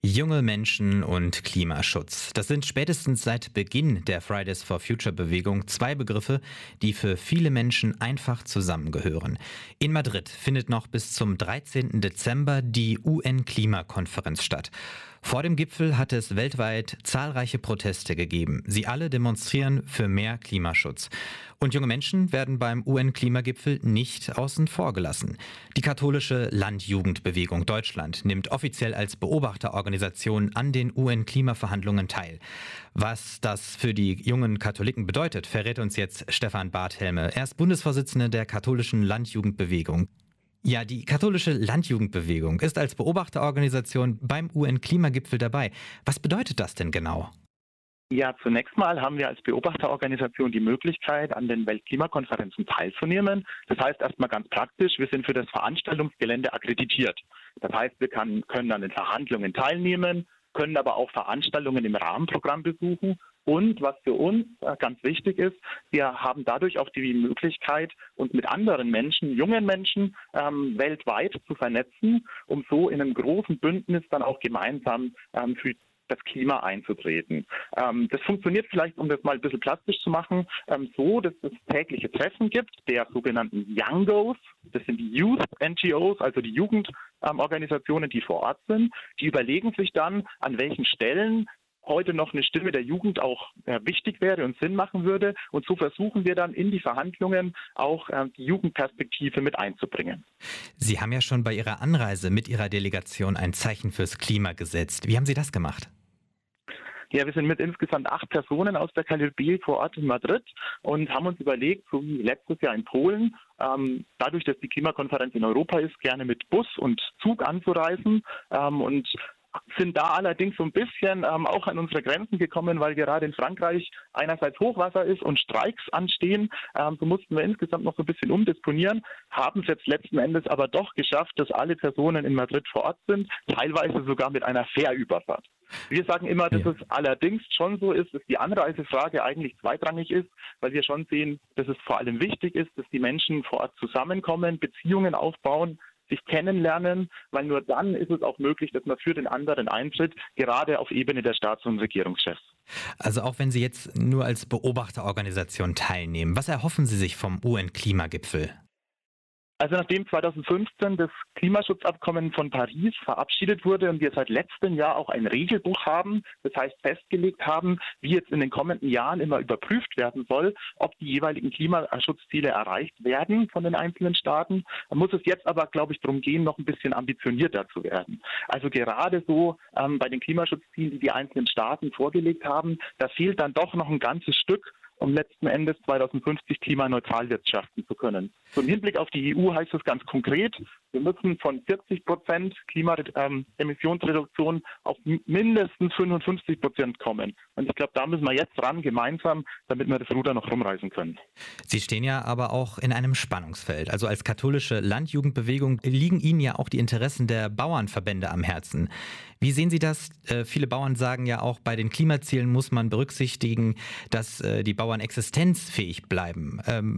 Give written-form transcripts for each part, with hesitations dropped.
Junge Menschen und Klimaschutz. Das sind spätestens seit Beginn der Fridays for Future Bewegung zwei Begriffe, die für viele Menschen einfach zusammengehören. In Madrid findet noch bis zum 13. Dezember die UN-Klimakonferenz statt. Vor dem Gipfel hat es weltweit zahlreiche Proteste gegeben. Sie alle demonstrieren für mehr Klimaschutz. Und junge Menschen werden beim UN-Klimagipfel nicht außen vor gelassen. Die katholische Landjugendbewegung Deutschland nimmt offiziell als Beobachterorganisation an den UN-Klimaverhandlungen teil. Was das für die jungen Katholiken bedeutet, verrät uns jetzt Stefan Barthelme. Er ist Bundesvorsitzender der katholischen Landjugendbewegung. Ja, die katholische Landjugendbewegung ist als Beobachterorganisation beim UN-Klimagipfel dabei. Was bedeutet das denn genau? Ja, zunächst mal haben wir als Beobachterorganisation die Möglichkeit, an den Weltklimakonferenzen teilzunehmen. Das heißt erstmal ganz praktisch, wir sind für das Veranstaltungsgelände akkreditiert. Das heißt, wir können an den Verhandlungen teilnehmen, können aber auch Veranstaltungen im Rahmenprogramm besuchen. Und was für uns ganz wichtig ist, wir haben dadurch auch die Möglichkeit, uns mit anderen Menschen, jungen Menschen weltweit zu vernetzen, um so in einem großen Bündnis dann auch gemeinsam für das Klima einzutreten. Das funktioniert vielleicht, um das mal ein bisschen plastisch zu machen, so, dass es tägliche Treffen gibt der sogenannten Youngos. Das sind die Youth NGOs, also die Jugendorganisationen, die vor Ort sind. Die überlegen sich dann, an welchen Stellen heute noch eine Stimme der Jugend auch wichtig wäre und Sinn machen würde. Und so versuchen wir dann in die Verhandlungen auch die Jugendperspektive mit einzubringen. Sie haben ja schon bei Ihrer Anreise mit Ihrer Delegation ein Zeichen fürs Klima gesetzt. Wie haben Sie das gemacht? Ja, wir sind mit insgesamt 8 Personen aus der KLB vor Ort in Madrid und haben uns überlegt, so wie letztes Jahr in Polen, dadurch, dass die Klimakonferenz in Europa ist, gerne mit Bus und Zug anzureisen und sind da allerdings so ein bisschen auch an unsere Grenzen gekommen, weil gerade in Frankreich einerseits Hochwasser ist und Streiks anstehen. So mussten wir insgesamt noch so ein bisschen umdisponieren, haben es jetzt letzten Endes aber doch geschafft, dass alle Personen in Madrid vor Ort sind, teilweise sogar mit einer Fährüberfahrt. Wir sagen immer, dass es allerdings schon so ist, dass die Anreisefrage eigentlich zweitrangig ist, weil wir schon sehen, dass es vor allem wichtig ist, dass die Menschen vor Ort zusammenkommen, Beziehungen aufbauen, sich kennenlernen, weil nur dann ist es auch möglich, dass man für den anderen eintritt, gerade auf Ebene der Staats- und Regierungschefs. Also auch wenn Sie jetzt nur als Beobachterorganisation teilnehmen, was erhoffen Sie sich vom UN-Klimagipfel? Also nachdem 2015 das Klimaschutzabkommen von Paris verabschiedet wurde und wir seit letztem Jahr auch ein Regelbuch haben, das heißt festgelegt haben, wie jetzt in den kommenden Jahren immer überprüft werden soll, ob die jeweiligen Klimaschutzziele erreicht werden von den einzelnen Staaten, dann muss es jetzt aber, glaube ich, darum gehen, noch ein bisschen ambitionierter zu werden. Also gerade so bei den Klimaschutzzielen, die die einzelnen Staaten vorgelegt haben, da fehlt dann doch noch ein ganzes Stück, um letzten Endes 2050 klimaneutral wirtschaften zu können. So im Hinblick auf die EU heißt es ganz konkret, wir müssen von 40% Emissionsreduktion auf mindestens 55% kommen. Und ich glaube, da müssen wir jetzt ran, gemeinsam, damit wir das Ruder noch rumreißen können. Sie stehen ja aber auch in einem Spannungsfeld. Also als katholische Landjugendbewegung liegen Ihnen ja auch die Interessen der Bauernverbände am Herzen. Wie sehen Sie das? Viele Bauern sagen ja auch, bei den Klimazielen muss man berücksichtigen, dass die Bauern existenzfähig bleiben.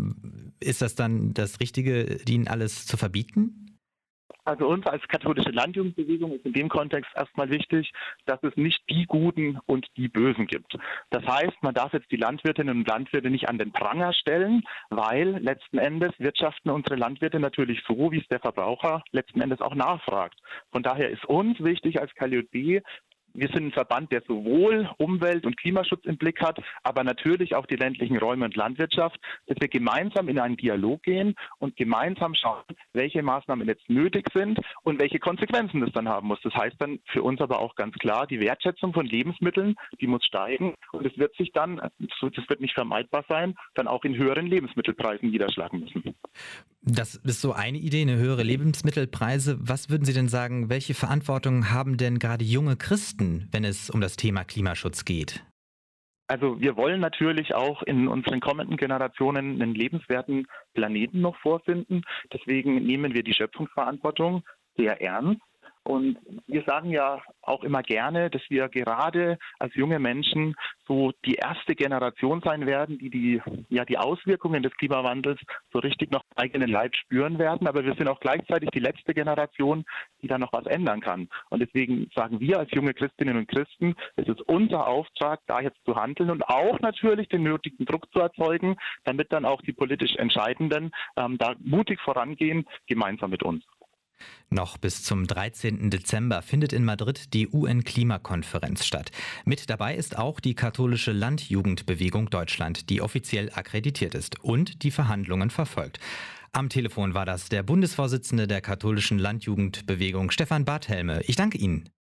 Ist das dann das Richtige, ihnen alles zu verbieten? Also uns als katholische Landjugendbewegung ist in dem Kontext erstmal wichtig, dass es nicht die Guten und die Bösen gibt. Das heißt, man darf jetzt die Landwirtinnen und Landwirte nicht an den Pranger stellen, weil letzten Endes wirtschaften unsere Landwirte natürlich so, wie es der Verbraucher letzten Endes auch nachfragt. Von daher ist uns wichtig als KLB, wir sind ein Verband, der sowohl Umwelt- und Klimaschutz im Blick hat, aber natürlich auch die ländlichen Räume und Landwirtschaft, dass wir gemeinsam in einen Dialog gehen und gemeinsam schauen, welche Maßnahmen jetzt nötig sind und welche Konsequenzen das dann haben muss. Das heißt dann für uns aber auch ganz klar, die Wertschätzung von Lebensmitteln, die muss steigen und es wird sich dann, das wird nicht vermeidbar sein, dann auch in höheren Lebensmittelpreisen niederschlagen müssen. Das ist so eine Idee, eine höhere Lebensmittelpreise. Was würden Sie denn sagen, welche Verantwortung haben denn gerade junge Christen, wenn es um das Thema Klimaschutz geht? Also wir wollen natürlich auch in unseren kommenden Generationen einen lebenswerten Planeten noch vorfinden. Deswegen nehmen wir die Schöpfungsverantwortung sehr ernst. Und wir sagen ja auch immer gerne, dass wir gerade als junge Menschen so die erste Generation sein werden, die Auswirkungen des Klimawandels so richtig noch im eigenen Leib spüren werden. Aber wir sind auch gleichzeitig die letzte Generation, die da noch was ändern kann. Und deswegen sagen wir als junge Christinnen und Christen, es ist unser Auftrag, da jetzt zu handeln und auch natürlich den nötigen Druck zu erzeugen, damit dann auch die politisch Entscheidenden da mutig vorangehen, gemeinsam mit uns. Noch bis zum 13. Dezember findet in Madrid die UN-Klimakonferenz statt. Mit dabei ist auch die katholische Landjugendbewegung Deutschland, die offiziell akkreditiert ist und die Verhandlungen verfolgt. Am Telefon war das der Bundesvorsitzende der katholischen Landjugendbewegung, Stefan Barthelme. Ich danke Ihnen.